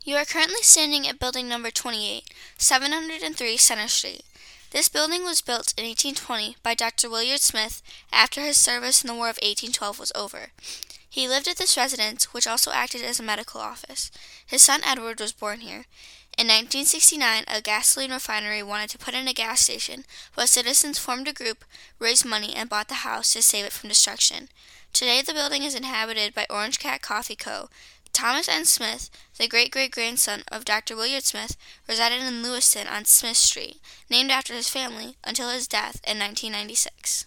You are currently standing at building number 28, 703 Center Street. This building was built in 1820 by Dr. Willard Smith after his service in the War of 1812 was over. He lived at this residence, which also acted as a medical office. His son Edward was born here. In 1969, a gasoline refinery wanted to put in a gas station, but citizens formed a group, raised money, and bought the house to save it from destruction. Today, the building is inhabited by Orange Cat Coffee Co. Thomas N. Smith, the great-great-grandson of Dr. Willard Smith, resided in Lewiston on Smith Street, named after his family, until his death in 1996.